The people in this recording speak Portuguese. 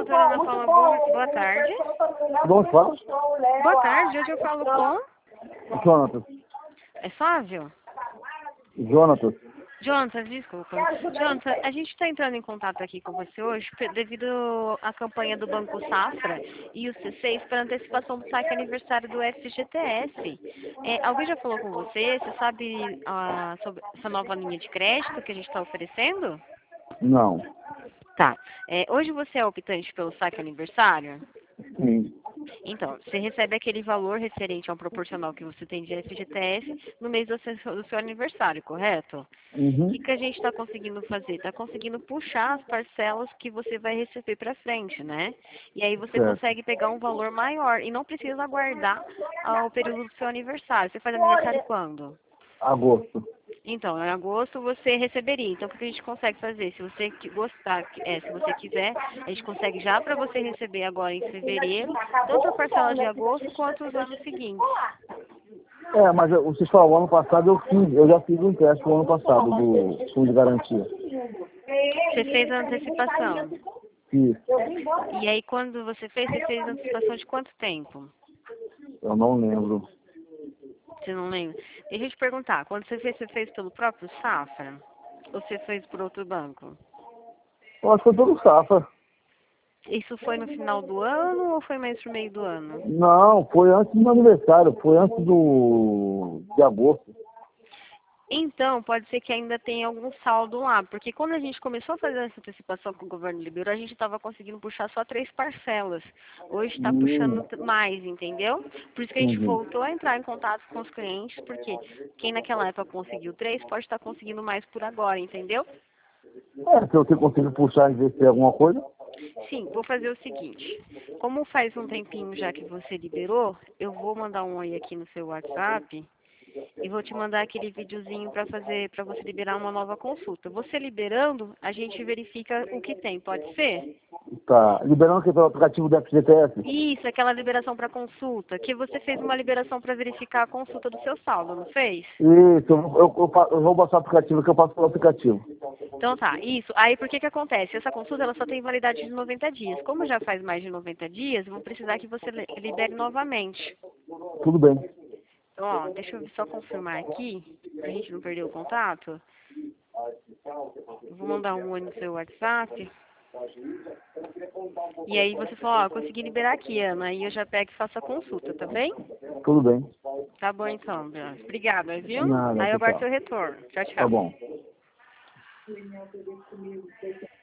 doutora Ana Paula, boa tarde. Vamos falar? Boa tarde, hoje eu falo com... Jonatas. É Flávio? Jonatas. Jonatas, desculpa. Jonatas, a gente está entrando em contato aqui com você hoje devido à campanha do Banco Safra e o C6 para antecipação do saque aniversário do FGTS. Alguém já falou com você? Você sabe sobre essa nova linha de crédito que a gente está oferecendo? Não. Tá. Hoje você é optante pelo saque aniversário? Sim. Então, você recebe aquele valor referente ao proporcional que você tem de FGTS no mês do seu aniversário, correto? Uhum. O que a gente está conseguindo fazer? Está conseguindo puxar as parcelas que você vai receber para frente, né? E aí você Certo. consegue pegar um valor maior e não precisa aguardar ao período do seu aniversário. Você faz aniversário quando? Agosto. Então, em agosto você receberia. Então, o que a gente consegue fazer? Se você gostar, se você quiser, a gente consegue já para você receber agora em fevereiro, tanto a parcela de agosto quanto os anos seguintes. Mas vocês falaram, o ano passado eu já fiz um teste o ano passado do fundo de garantia. Você fez a antecipação. Fiz. E aí, quando você fez a antecipação de quanto tempo? Eu não lembro. Você não lembra? Deixa eu te perguntar, quando você fez pelo próprio Safra? Ou você fez por outro banco? Eu acho que foi pelo Safra. Isso foi no final do ano ou foi mais pro meio do ano? Não, foi antes do meu aniversário, foi antes de agosto. Então, pode ser que ainda tenha algum saldo lá, porque quando a gente começou a fazer essa antecipação que o governo liberou, a gente estava conseguindo puxar só 3 parcelas. Hoje está puxando mais, entendeu? Por isso que a gente Entendi. voltou a entrar em contato com os clientes, porque quem naquela época conseguiu 3 pode estar conseguindo mais por agora, entendeu? Se você conseguir puxar e ver se tem alguma coisa. Sim, vou fazer o seguinte. Como faz um tempinho já que você liberou, eu vou mandar um oi aqui no seu WhatsApp e vou te mandar aquele videozinho para você liberar uma nova consulta. Você liberando, a gente verifica o que tem, pode ser? Tá. Liberando aqui pelo aplicativo do FGTS? Isso, aquela liberação para consulta, que você fez uma liberação para verificar a consulta do seu saldo, não fez? Isso, eu vou passar o aplicativo que eu passo pelo aplicativo. Então tá, isso. Aí por que acontece? Essa consulta ela só tem validade de 90 dias. Como já faz mais de 90 dias, vão precisar que você libere novamente. Tudo bem. Então, ó, deixa eu só confirmar aqui, pra gente não perder o contato. Eu vou mandar um oi no seu WhatsApp. E aí você fala, ó, consegui liberar aqui, Ana. Aí eu já pego e faço a consulta, tá bem? Tudo bem. Tá bom então, Bia. Obrigada, viu? Nada, Aí eu aguardo pessoal. seu retorno. Tchau, Tá tchau. bom.